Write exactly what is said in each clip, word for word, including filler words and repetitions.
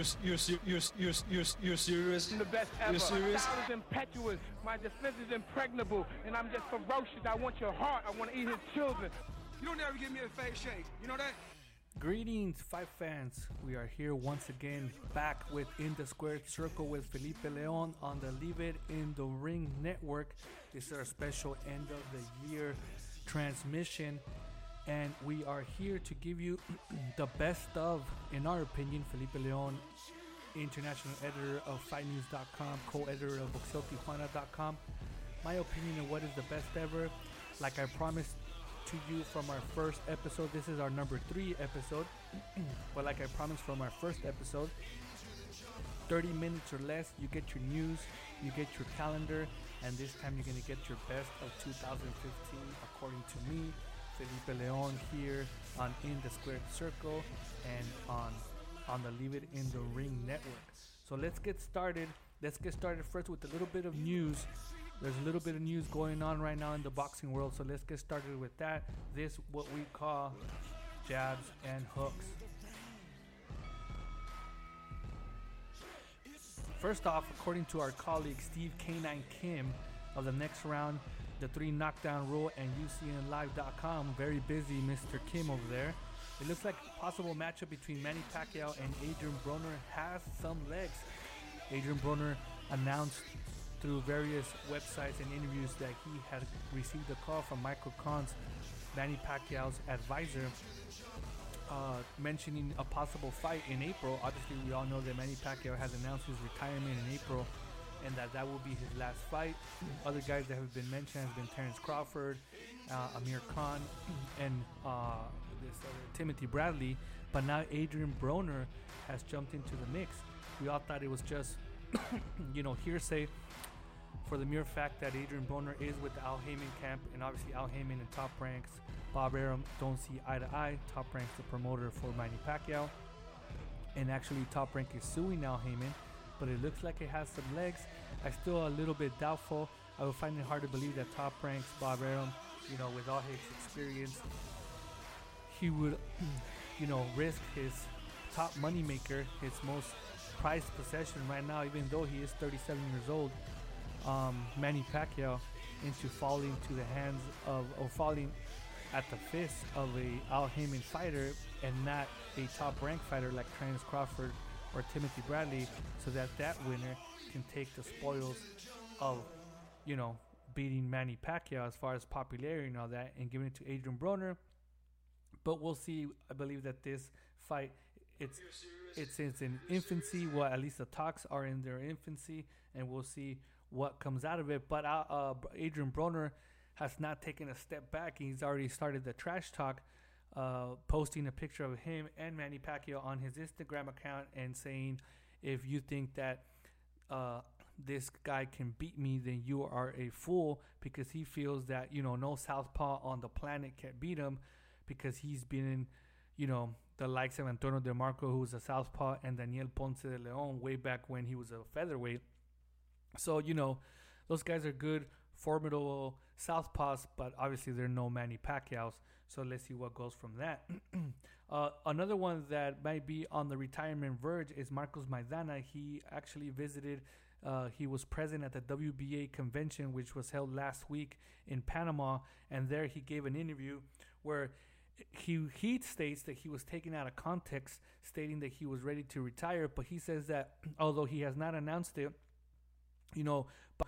you're you're you're you're you're you're serious? I'm the best ever. You're serious? My style is impetuous. My defense is impregnable, and I'm just ferocious. I want your heart. I want to eat his children. You don't ever give me a fake shake. You know that? Greetings, Fight fans. We are here once again, back with In the Squared Circle with Felipe Leon on the Leave It in the Ring network. This is our special end of the year transmission, and we are here to give you the best of, in our opinion, Felipe Leon, international editor of fight news dot com, co-editor of boxeo tijuana dot com. My opinion of what is the best ever, like I promised to you from our first episode. This is our number three episode, but like I promised from our first episode, thirty minutes or less, you get your news, you get your calendar, and this time you're going to get your best of two thousand fifteen, according to me, Felipe Leon, here on In the Squared Circle and on on the Leave It in the Ring network. So let's get started. Let's get started first with a little bit of news. There's a little bit of news going on right now in the boxing world, so let's get started with that. This what we call jabs and hooks. First off, according to our colleague Steve K nine Kim of the Next Round, the Three Knockdown Rule, and U C N Live dot com, very busy Mister Kim over there. It looks like a possible matchup between Manny Pacquiao and Adrian Broner has some legs. Adrian Broner announced through various websites and interviews that he had received a call from Michael Kron's, Manny Pacquiao's advisor, uh, mentioning a possible fight in April. Obviously, we all know that Manny Pacquiao has announced his retirement in April, and that that will be his last fight. Other guys that have been mentioned have been Terence Crawford, uh, Amir Khan, and uh, this other Timothy Bradley. But now Adrian Broner has jumped into the mix. We all thought it was just, you know, hearsay, for the mere fact that Adrian Broner is with the Al Haymon camp, and obviously Al Haymon and Top Ranks, Bob Arum don't see eye to eye. Top Ranks, the promoter for Manny Pacquiao, and actually Top Rank is suing Al Haymon, but it looks like it has some legs. I'm still a little bit doubtful. I would find it hard to believe that Top Ranks, Bob Arum, you know, with all his experience, he would, you know, risk his top moneymaker, his most prized possession right now, even though he is thirty-seven years old, um, Manny Pacquiao, into falling to the hands of, or falling at the fist of a Al Haymon fighter and not a top ranked fighter like Terence Crawford or Timothy Bradley, so that that winner can take the spoils of, you know, beating Manny Pacquiao as far as popularity and all that, and giving it to Adrian Broner. But we'll see. I believe that this fight, it's it's it's in infancy. Well, at least the talks are in their infancy, and we'll see what comes out of it. But uh, uh, Adrian Broner has not taken a step back. He's already started the trash talk, uh, posting a picture of him and Manny Pacquiao on his Instagram account and saying, if you think that uh, this guy can beat me, then you are a fool, because he feels that, you know, no southpaw on the planet can beat him, because he's been in, you know, the likes of Antonio DeMarco, who was a southpaw, and Daniel Ponce de Leon way back when he was a featherweight. So, you know, those guys are good, formidable southpaws, but obviously they're no Manny Pacquiao's. So let's see what goes from that. uh, another one that might be on the retirement verge is Marcos Maidana. He actually visited, uh, he was present at the W B A convention, which was held last week in Panama, and there he gave an interview where he he states that he was taken out of context, stating that he was ready to retire, but he says that although he has not announced it, you know, but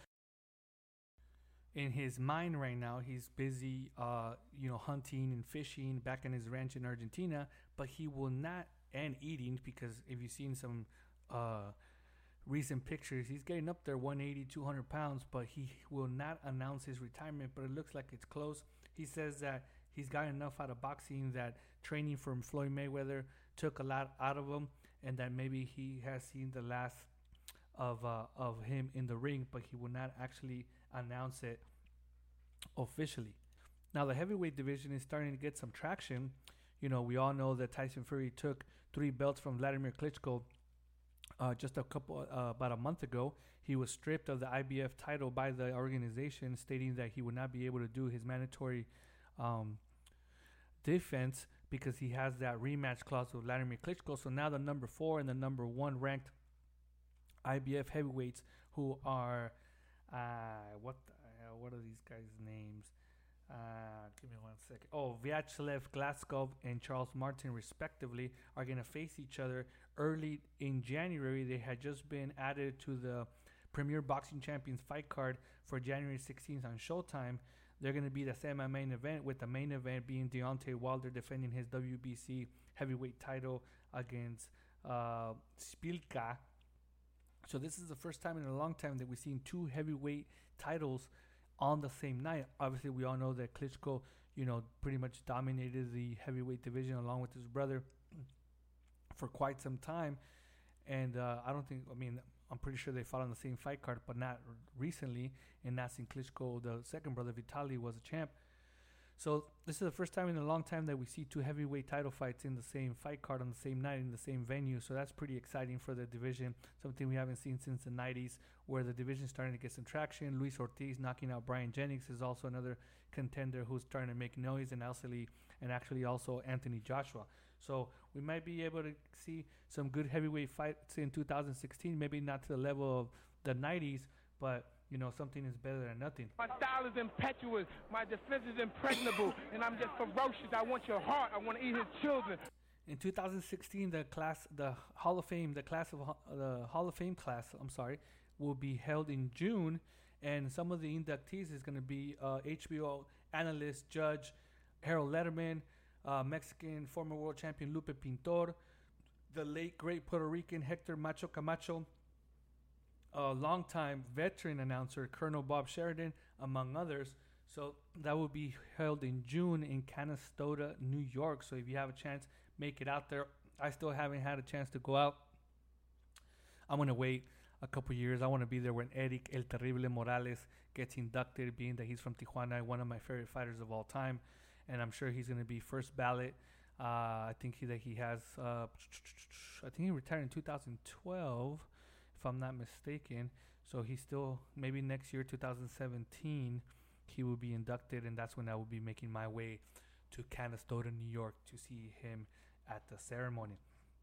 in his mind right now, he's busy, uh, you know, hunting and fishing back in his ranch in Argentina, but he will not, and eating, because if you've seen some uh, recent pictures, he's getting up there, one eighty, two hundred pounds, but he will not announce his retirement, but it looks like it's close. He says that he's got enough out of boxing, that training from Floyd Mayweather took a lot out of him, and that maybe he has seen the last of uh, of him in the ring, but he will not actually announce it officially. Now, the heavyweight division is starting to get some traction. You know, we all know that Tyson Fury took three belts from Vladimir Klitschko uh, just a couple, uh, about a month ago. He was stripped of the I B F title by the organization, stating that he would not be able to do his mandatory um, defense because he has that rematch clause with Vladimir Klitschko. So now the number four and the number one ranked I B F heavyweights, who are uh, what the, uh, what are these guys' names? Uh, give me one second. Oh, Vyacheslav Glaskov and Charles Martin, respectively, are going to face each other early in January. They had just been added to the Premier Boxing Champions fight card for January sixteenth on Showtime. They're going to be the semi-main event, with the main event being Deontay Wilder defending his W B C heavyweight title against uh, Spilka. So this is the first time in a long time that we've seen two heavyweight titles on the same night. Obviously, we all know that Klitschko, you know, pretty much dominated the heavyweight division along with his brother for quite some time. And uh, I don't think, I mean, I'm pretty sure they fought on the same fight card, but not r- recently. And that's in Klitschko, the second brother, Vitaly, was a champ. So this is the first time in a long time that we see two heavyweight title fights in the same fight card on the same night in the same venue. So that's pretty exciting for the division, something we haven't seen since the nineties, where the division's starting to get some traction. Luis Ortiz knocking out Brian Jennings is also another contender who's starting to make noise, and actually, and actually also Anthony Joshua. So we might be able to see some good heavyweight fights in two thousand sixteen, maybe not to the level of the nineties, but you know, something is better than nothing. My style is impetuous. My defense is impregnable. And I'm just ferocious. I want your heart. I want to eat his children. In two thousand sixteen, the class, the Hall of Fame, the class of Ho- the Hall of Fame class, I'm sorry, will be held in June, and some of the inductees is going to be uh, H B O analyst, judge Harold Letterman, uh, Mexican former world champion Lupe Pintor, the late great Puerto Rican Hector Macho Camacho, a longtime veteran announcer Colonel Bob Sheridan, among others. So that will be held in June in Canastota, New York. So if you have a chance, make it out there. I still haven't had a chance to go out. I'm going to wait a couple years. I want to be there when Eric El Terrible Morales gets inducted, being that he's from Tijuana, one of my favorite fighters of all time. And I'm sure he's going to be first ballot. Uh, I think he, that he has, uh, I think he retired in two thousand twelve, if I'm not mistaken. So he's still, maybe next year, two thousand seventeen, he will be inducted, and that's when I will be making my way to Canastota, New York, to see him at the ceremony.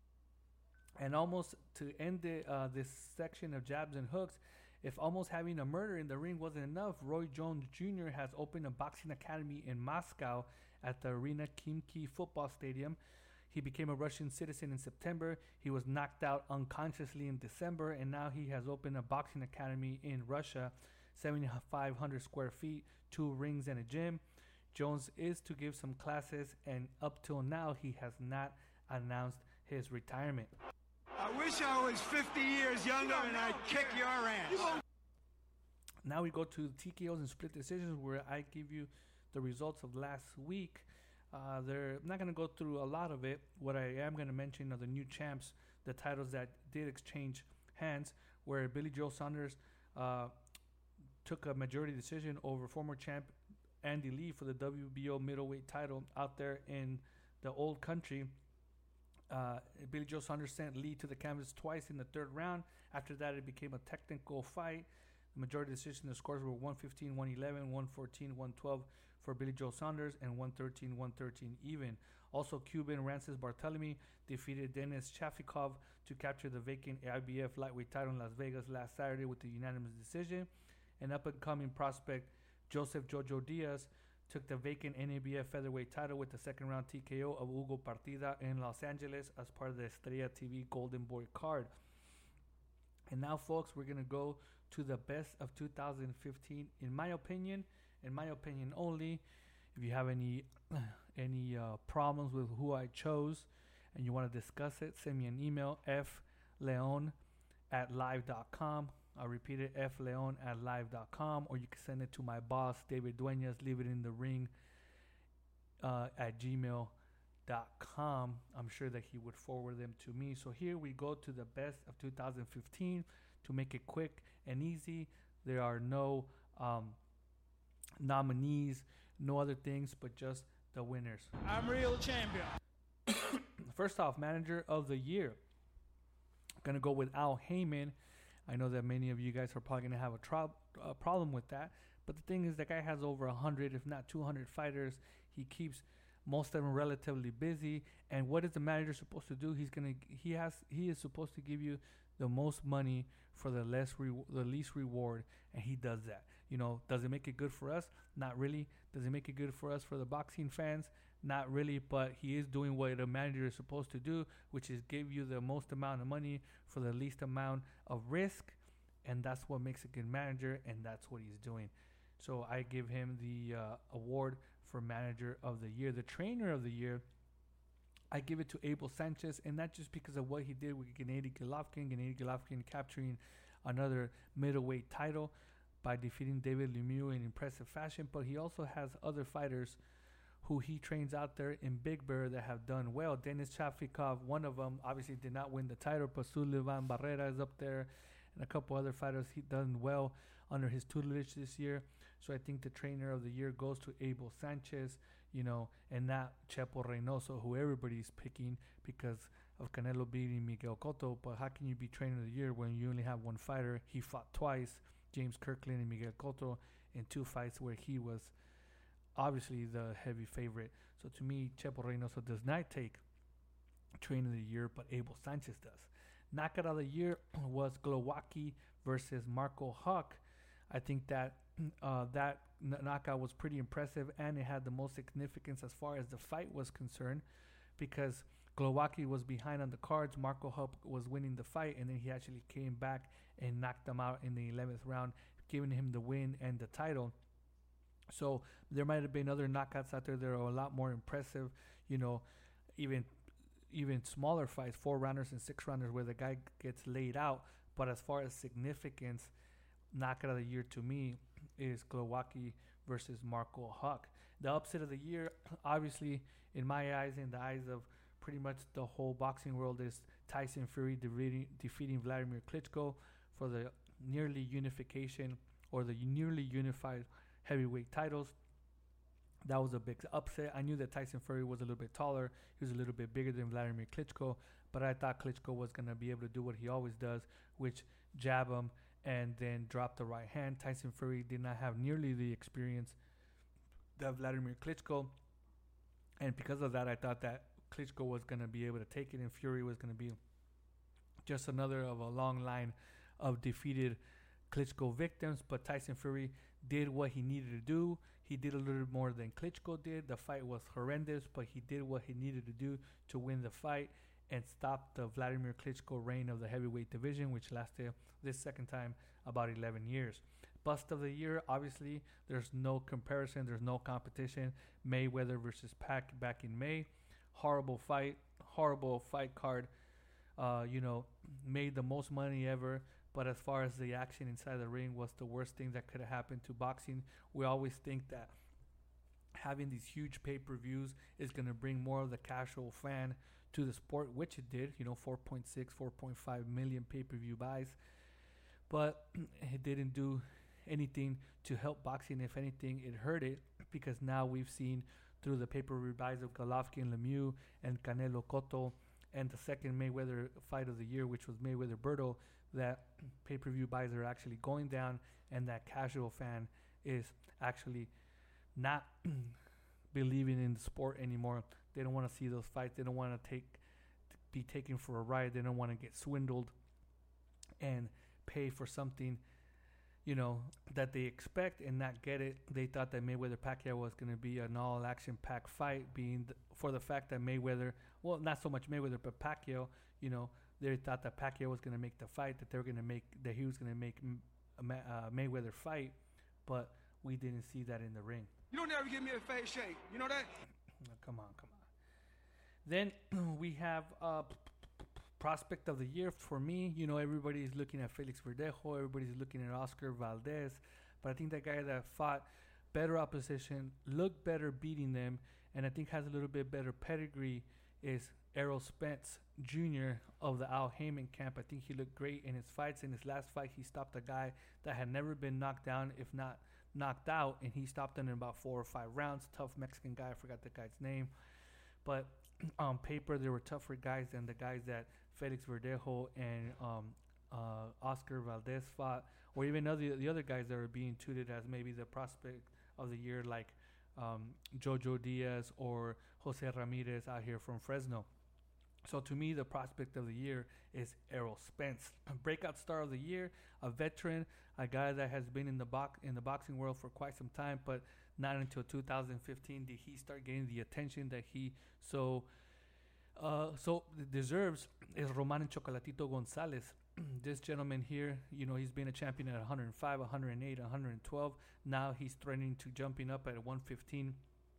And almost to end the, uh, this section of jabs and hooks, if almost having a murder in the ring wasn't enough, Roy Jones Junior has opened a boxing academy in Moscow at the Arena Khimki football stadium. He became a Russian citizen in September. He was knocked out unconsciously in December, and now he has opened a boxing academy in Russia, seventy-five hundred square feet, two rings and a gym. Jones is to give some classes, and up till now, he has not announced his retirement. I wish I was fifty years younger and I'd kick your ass. Now we go to T K Os and split decisions, where I give you the results of last week. Uh, they're I'm not going to go through a lot of it. What I am going to mention are the new champs, the titles that did exchange hands, where Billy Joe Saunders uh, took a majority decision over former champ Andy Lee for the W B O middleweight title out there in the old country. Uh, Billy Joe Saunders sent Lee to the canvas twice in the third round. After that, it became a technical fight. The majority decision, the scores were one fifteen, one eleven, one fourteen, one twelve for Billy Joe Saunders, and one thirteen, one thirteen even. Also, Cuban Rances Barthelemy defeated Denis Shafikov to capture the vacant I B F lightweight title in Las Vegas last Saturday with a unanimous decision. An up-and-coming prospect, Joseph Jojo Diaz, took the vacant N A B F featherweight title with the second-round T K O of Hugo Partida in Los Angeles as part of the Estrella T V Golden Boy card. And now, folks, we're going to go to the best of two thousand fifteen, in my opinion, in my opinion only. If you have any any uh, problems with who I chose and you want to discuss it, send me an email, fleon at live dot com. I'll repeat it, fleon at live dot com, or you can send it to my boss, David Duenas, leave it in the ring uh, at gmail dot com. I'm sure that he would forward them to me. So here we go to the best of two thousand fifteen. To make it quick and easy, there are no um, nominees, no other things, but just the winners. I'm real champion. First off, manager of the year. Gonna go with Al Heyman. I know that many of you guys are probably gonna have a tro- uh, problem with that, but the thing is, the guy has over one hundred, if not two hundred fighters. He keeps Most of them relatively busy. And what is the manager supposed to do? He's gonna he has he is supposed to give you the most money for the less re- the least reward, and he does that. You know, does it make it good for us? Not really. Does it make it good for us for the boxing fans? Not really. But he is doing what a manager is supposed to do, which is give you the most amount of money for the least amount of risk, and that's what makes a good manager, and that's what he's doing. So I give him the uh, award for manager of the year. The trainer of the year, I give it to Abel Sanchez, and not just because of what he did with Gennady Golovkin, Gennady Golovkin capturing another middleweight title by defeating David Lemieux in impressive fashion, but he also has other fighters who he trains out there in Big Bear that have done well. Denis Shafikov, one of them, obviously did not win the title, but Sullivan Barrera is up there, and a couple other fighters he done well under his tutelage this year. So I think the trainer of the year goes to Abel Sanchez, you know, and not Chepo Reynoso, who everybody's picking because of Canelo beating Miguel Cotto. But how can you be trainer of the year when you only have one fighter? He fought twice, James Kirkland and Miguel Cotto, in two fights where he was obviously the heavy favorite. So to me, Chepo Reynoso does not take trainer of the year, but Abel Sanchez does. Knockout of the year was Glowacki versus Marco Huck. I think that uh, that n- knockout was pretty impressive, and it had the most significance as far as the fight was concerned, because Glowacki was behind on the cards. Marco Huck was winning the fight, and then he actually came back and knocked him out in the eleventh round, giving him the win and the title. So there might have been other knockouts out there that are a lot more impressive, you know, even even smaller fights, four rounders and six rounders where the guy gets laid out. But as far as significance, knockout of the year to me is Glowacki versus Marco Huck. The upset of the year, obviously, in my eyes, in the eyes of pretty much the whole boxing world, is Tyson Fury defeating, defeating Vladimir Klitschko for the nearly unification or the nearly unified heavyweight titles. That was a big upset. I knew that Tyson Fury was a little bit taller. He was a little bit bigger than Vladimir Klitschko, but I thought Klitschko was going to be able to do what he always does, which jab him and then drop the right hand. Tyson Fury did not have nearly the experience that Vladimir Klitschko, and because of that, I thought that Klitschko was going to be able to take it, and Fury was going to be just another of a long line of defeated Klitschko victims. But Tyson Fury did what he needed to do. He did a little more than Klitschko did. The fight was horrendous, but he did what he needed to do to win the fight and stop the Vladimir Klitschko reign of the heavyweight division, which lasted this second time about eleven years. Bust of the year, obviously, there's no comparison. There's no competition. Mayweather versus Pac back in May. Horrible fight. Horrible fight card. Uh, you know, made the most money ever. But as far as the action inside the ring was the worst thing that could have happened to boxing. We always think that having these huge pay-per-views is going to bring more of the casual fan to the sport, which it did. You know, four point six, four point five million pay-per-view buys. But it didn't do anything to help boxing. If anything, it hurt it, because now we've seen through the pay-per-view buys of Golovkin, Lemieux, and Canelo Cotto, and the second Mayweather fight of the year, which was Mayweather-Berto, that pay-per-view buys are actually going down, and that casual fan is actually not believing in the sport anymore. They don't want to see those fights. They don't want to take be taken for a ride. They don't want to get swindled and pay for something, you know, that they expect and not get it. They thought that Mayweather-Pacquiao was going to be an all-action-packed fight, being th- for the fact that Mayweather, well, not so much Mayweather, but Pacquiao, you know, they thought that Pacquiao was going to make the fight, that they were going to make, that he was going to make uh, Mayweather fight, but we didn't see that in the ring. You don't ever give me a face shake. You know that? Oh, come on, come on. Then we have uh, prospect of the year for me. You know, everybody's looking at Felix Verdejo. Everybody's looking at Oscar Valdez. But I think that guy that fought better opposition, looked better beating them, and I think has a little bit better pedigree is Errol Spence Junior of the Al Heyman camp. I think he looked great in his fights. In his last fight, he stopped a guy that had never been knocked down, if not knocked out, and he stopped him in about four or five rounds. Tough Mexican guy. I forgot the guy's name. But on paper, there were tougher guys than the guys that Felix Verdejo and um, uh, Oscar Valdez fought, or even other, the other guys that are being touted as maybe the prospect of the year, like um, Jojo Diaz or Jose Ramirez out here from Fresno. So to me, the prospect of the year is Errol Spence, a breakout star of the year, a veteran, a guy that has been in the box in the boxing world for quite some time, but not until two thousand fifteen did he start getting the attention that he so uh, so deserves. Is Roman Chocolatito Gonzalez. This gentleman here, you know, he's been a champion at one hundred five, one hundred eight, one hundred twelve. Now he's threatening to jumping up at one fifteen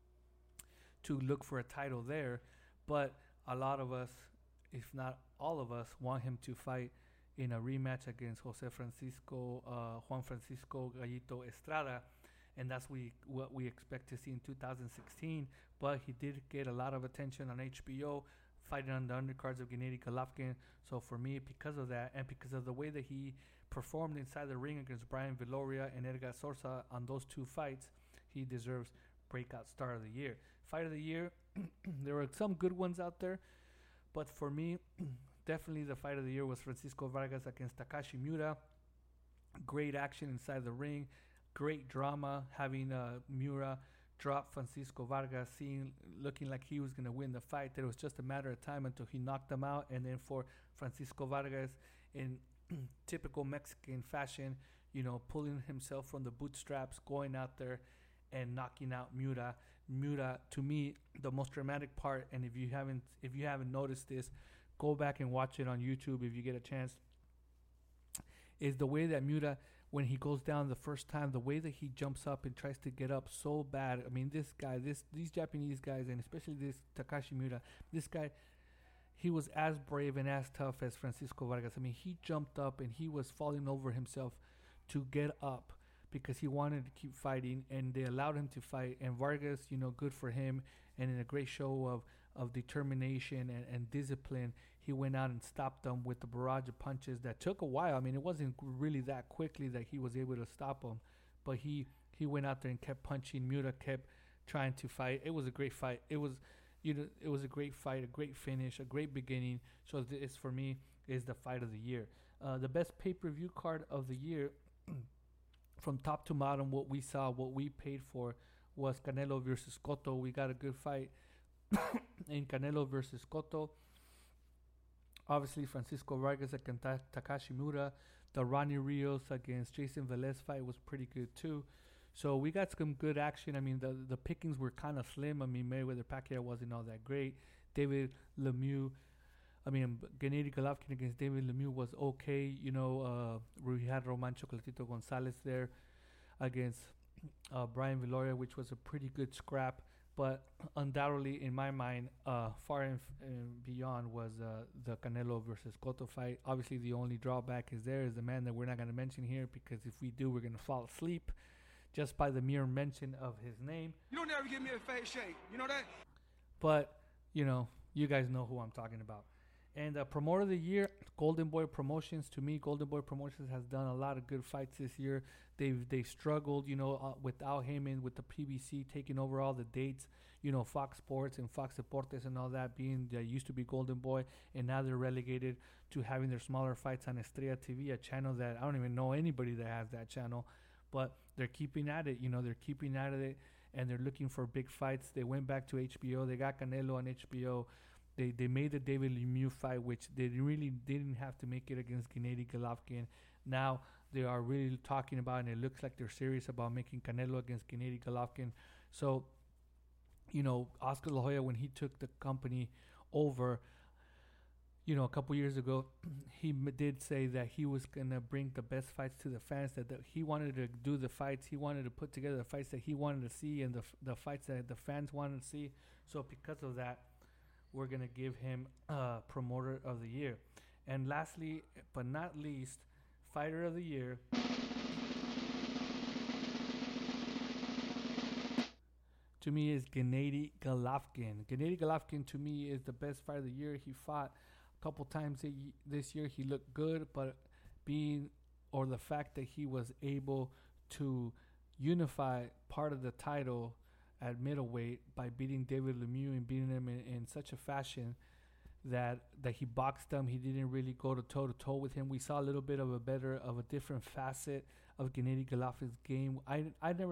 to look for a title there, but a lot of us, if not all of us, want him to fight in a rematch against Jose Francisco, uh, Juan Francisco Gallito Estrada, and that's we what we expect to see in two thousand sixteen. But he did get a lot of attention on H B O, fighting on the undercards of Gennady Golovkin. So for me, because of that, and because of the way that he performed inside the ring against Brian Viloria and Edgar Sorsa on those two fights, he deserves breakout star of the year. Fight of the year, there were some good ones out there, but for me, definitely the fight of the year was Francisco Vargas against Takashi Miura. Great action inside the ring, great drama, having uh, Miura drop Francisco Vargas, seeing looking like he was going to win the fight. That it was just a matter of time until he knocked him out, and then for Francisco Vargas, in typical Mexican fashion, you know, pulling himself from the bootstraps, going out there and knocking out Miura. Miura, to me, the most dramatic part, and if you haven't if you haven't noticed this, go back and watch it on YouTube if you get a chance, is the way that Miura, when he goes down the first time, the way that he jumps up and tries to get up so bad. I mean, this guy, this these Japanese guys, and especially this Takashi Miura, this guy, he was as brave and as tough as Francisco Vargas. I mean, he jumped up and he was falling over himself to get up because he wanted to keep fighting, and they allowed him to fight. And Vargas, you know, good for him, and in a great show of, of determination and, and discipline, he went out and stopped them with the barrage of punches that took a while. I mean, it wasn't really that quickly that he was able to stop them, but he, he went out there and kept punching. Miura kept trying to fight. It was a great fight. It was, you know, it was a great fight, a great finish, a great beginning. So this, for me, is the fight of the year. Uh, the best pay-per-view card of the year, from top to bottom, what we saw, what we paid for, was Canelo versus Cotto. We got a good fight in Canelo versus Cotto. Obviously, Francisco Vargas against Ta- Takashi Miura. The Ronnie Rios against Jason Velez fight was pretty good too. So we got some good action. I mean, the the pickings were kind of slim. I mean, Mayweather Pacquiao wasn't all that great. David Lemieux, I mean, Gennady Golovkin against David Lemieux was okay. You know, uh, we had Roman Chocolatito Gonzalez there against uh, Brian Viloria, which was a pretty good scrap. But undoubtedly, in my mind, uh, far and, f- and beyond was uh, the Canelo versus Cotto fight. Obviously, the only drawback is there is the man that we're not going to mention here, because if we do, we're going to fall asleep just by the mere mention of his name. You don't ever give me a face shake. You know that? But, you know, you guys know who I'm talking about. And uh, promoter of the year, Golden Boy Promotions. To me, Golden Boy Promotions has done a lot of good fights this year. They've they've struggled, you know, uh, with Al Heyman, with the P B C taking over all the dates. You know, Fox Sports and Fox Deportes and all that being, they used to be Golden Boy, and now they're relegated to having their smaller fights on Estrella T V, a channel that I don't even know anybody that has that channel. But they're keeping at it, you know, they're keeping at it, and they're looking for big fights. They went back to H B O. They got Canelo on H B O. They they made the David Lemieux fight, which they really didn't have to make it against Gennady Golovkin. Now they are really talking about, and it looks like they're serious about making Canelo against Gennady Golovkin. So, you know, Oscar La Hoya, when he took the company over, you know, a couple years ago, he m- did say that he was going to bring the best fights to the fans, that the, he wanted to do the fights. He wanted to put together the fights that he wanted to see and the f- the fights that the fans wanted to see. So because of that, we're going to give him uh, Promoter of the Year. And lastly, but not least, Fighter of the Year. To me is Gennady Golovkin. Gennady Golovkin, to me, is the best fighter of the year. He fought a couple times this year. He looked good, but being, or the fact that he was able to unify part of the title at middleweight by beating David Lemieux and beating him in, in such a fashion that that he boxed him. He didn't really go to toe to toe with him. We saw a little bit of a better, of a different facet of Gennady Golovkin's game. I I never,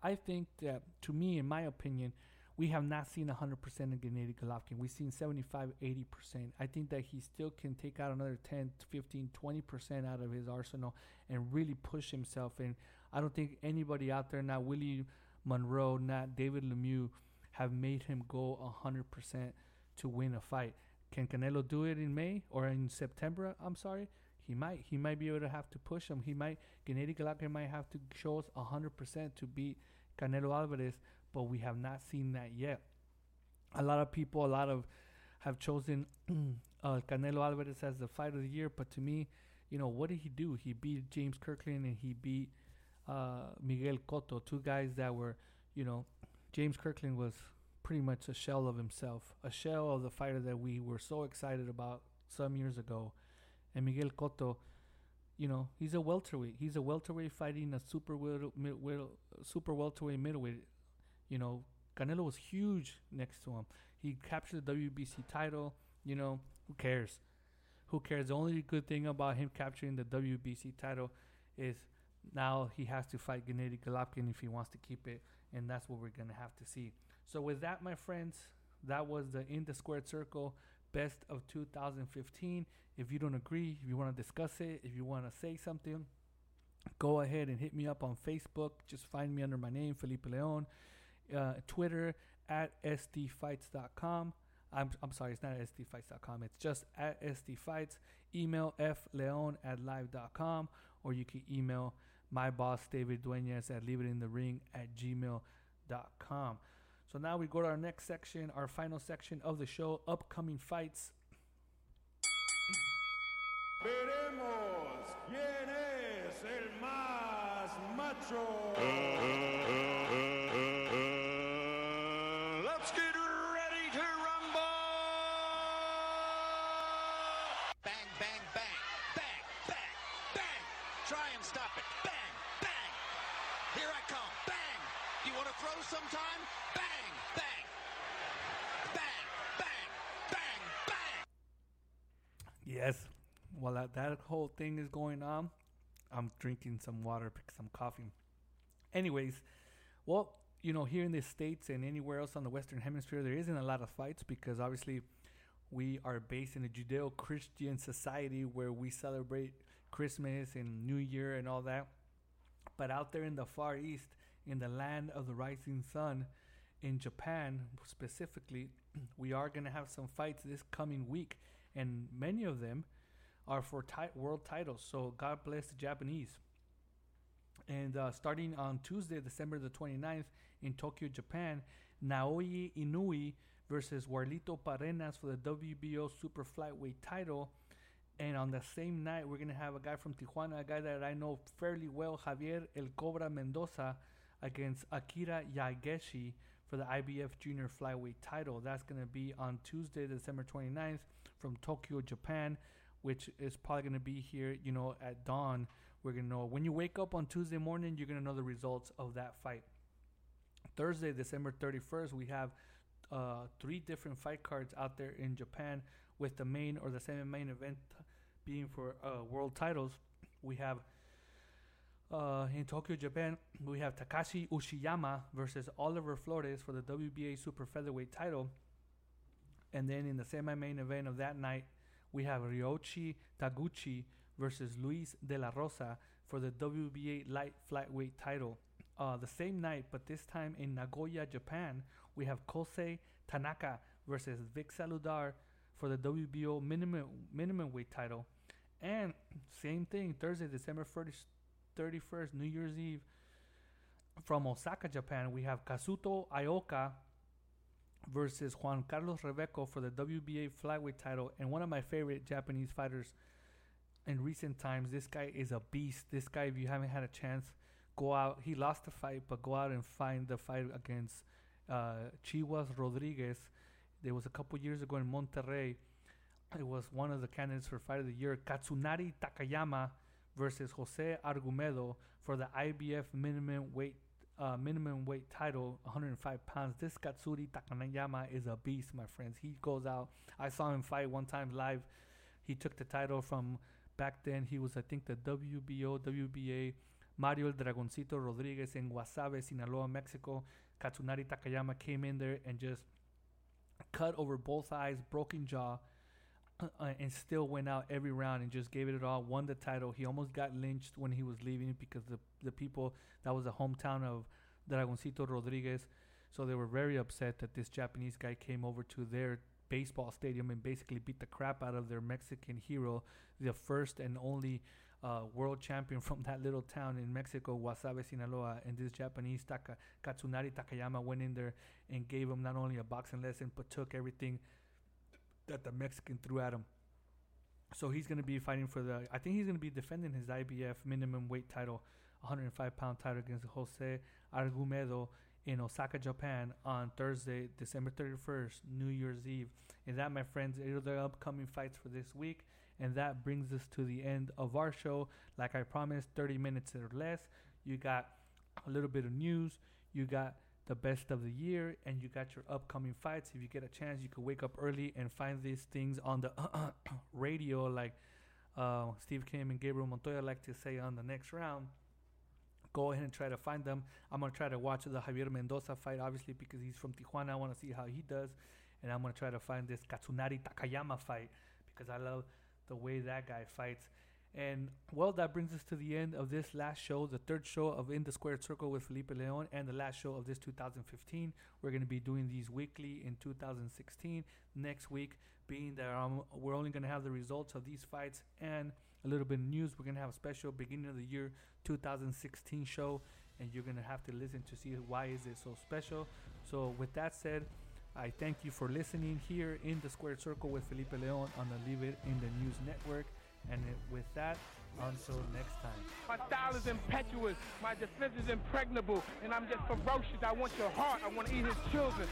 I think that, to me, in my opinion, we have not seen one hundred percent of Gennady Golovkin. We've seen seventy-five, eighty percent. I think that he still can take out another ten, fifteen, twenty percent out of his arsenal and really push himself. And I don't think anybody out there, not Willie Monroe, not David Lemieux, have made him go one hundred percent to win a fight. Can Canelo do it in May or in September? I'm sorry. He might. He might be able to have to push him. He might. Gennady Golovkin might have to show us one hundred percent to beat Canelo Alvarez, but we have not seen that yet. A lot of people, a lot of have chosen uh, Canelo Alvarez as the fight of the year, but to me, you know, what did he do? He beat James Kirkland and he beat uh, Miguel Cotto, two guys that were, you know, James Kirkland was pretty much a shell of himself, a shell of the fighter that we were so excited about some years ago. And Miguel Cotto, you know, he's a welterweight. He's a welterweight fighting a super wel- mid- wel- super welterweight middleweight. You know, Canelo was huge next to him. He captured the W B C title. You know, who cares? Who cares? The only good thing about him capturing the W B C title is now he has to fight Gennady Golovkin if he wants to keep it, and that's what we're going to have to see. So with that, my friends, that was the In the Squared Circle Best of two thousand fifteen. If you don't agree, if you want to discuss it, if you want to say something, go ahead and hit me up on Facebook. Just find me under my name, Felipe Leon. Uh, Twitter at s d fights dot com. I'm I'm sorry, it's not s d fights dot com. It's just at sdfights. Email fleon at live dot com, or you can email my boss David Duenas at leaveitinthering at gmail dot com. So now we go to our next section, our final section of the show, upcoming fights. Veremos quién es el más macho. Let's get ready to rumble. Bang, bang, bang, bang, bang, bang. Try and stop it. Bang, bang. Here I come. Bang. Do you want to throw sometime? Bang, bang. Bang, bang, bang, bang. Yes, while that, that whole thing is going on, I'm drinking some water because I'm coughing. Anyways, well, you know, here in the States and anywhere else on the Western Hemisphere, there isn't a lot of fights because obviously we are based in a Judeo-Christian society where we celebrate Christmas and New Year and all that. But out there in the Far East, in the land of the rising sun, in Japan specifically, we are going to have some fights this coming week, and many of them are for ti- world titles. So God bless the Japanese. And uh, starting on Tuesday, December the twenty-ninth, in Tokyo, Japan, Naoya Inoue versus Warlito Parenas for the W B O Super Flyweight title. And on the same night, we're going to have a guy from Tijuana, a guy that I know fairly well, Javier El Cobra Mendoza, against Akira Yageshi for the I B F Junior Flyweight title. That's going to be on Tuesday, December twenty-ninth, from Tokyo, Japan, which is probably going to be here, you know, at dawn. We're going to know. When you wake up on Tuesday morning, you're going to know the results of that fight. Thursday, December thirty-first, we have uh, three different fight cards out there in Japan, with the main or the semi-main event being for uh, world titles. We have, uh, in Tokyo, Japan, we have Takashi Uchiyama versus Oliver Flores for the W B A Super Featherweight title. And then in the semi-main event of that night, we have Ryoichi Taguchi versus Luis De La Rosa for the W B A Light Flyweight title. Uh, the same night, but this time in Nagoya, Japan, we have Kosei Tanaka versus Vic Saludar for the W B O minimum minimum weight title. And same thing, Thursday, December thirty-first, New Year's Eve, from Osaka, Japan, we have Kazuto Ioka versus Juan Carlos Rebeco for the W B A flyweight title. And one of my favorite Japanese fighters in recent times, this guy is a beast. This guy, if you haven't had a chance, go out. He lost the fight, but go out and find the fight against uh, Chihuas Rodriguez. There was a couple years ago in Monterrey. It was one of the candidates for Fight of the Year. Katsunari Takayama versus Jose Argumedo for the I B F minimum weight uh, minimum weight title, one hundred five pounds. This Katsuri Takayama is a beast, my friends. He goes out. I saw him fight one time live. He took the title from back then. He was, I think, the W B O, W B A Mario El Dragoncito Rodriguez in Guasave, Sinaloa, Mexico. Katsunari Takayama came in there and just cut over both eyes, broken jaw, uh, and still went out every round and just gave it all, won the title. He almost got lynched when he was leaving because the, the people, that was the hometown of Dragoncito Rodriguez. So they were very upset that this Japanese guy came over to their baseball stadium and basically beat the crap out of their Mexican hero, the first and only uh, world champion from that little town in Mexico, Guasave, Sinaloa. And this Japanese Taka, Katsunari Takayama went in there and gave him not only a boxing lesson, but took everything that the Mexican threw at him. So he's going to be fighting for the, I think he's going to be defending his I B F minimum weight title, one hundred five pound title against Jose Argumedo in Osaka, Japan on Thursday, December thirty-first, New Year's Eve. And that, my friends, are the upcoming fights for this week. And that brings us to the end of our show. Like I promised, thirty minutes or less. You got a little bit of news. You got the best of the year. And you got your upcoming fights. If you get a chance, you can wake up early and find these things on the radio, like uh, Steve Kim and Gabriel Montoya like to say on the next round. Go ahead and try to find them. I'm going to try to watch the Javier Mendoza fight, obviously, because he's from Tijuana. I want to see how he does. And I'm going to try to find this Katsunari Takayama fight because I love the way that guy fights. And, well, that brings us to the end of this last show, the third show of In the Squared Circle with Felipe Leon, and the last show of this two thousand fifteen. We're going to be doing these weekly in two thousand sixteen. Next week, being that um, we're only going to have the results of these fights and a little bit of news, we're going to have a special beginning of the year two thousand sixteen show, and you're going to have to listen to see why is it so special. So with that said, I thank you for listening here in the Squared Circle with Felipe Leon on the Leave It in the News Network. And it, with that, until next time. My style is impetuous, my defense is impregnable, and I'm just ferocious. I want your heart, I want to eat his children.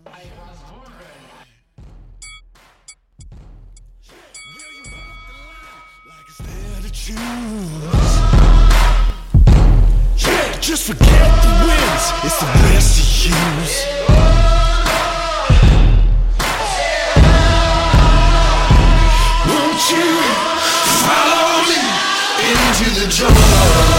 Yeah, just forget the wins, it's the best to use. Won't you follow me into the jungle?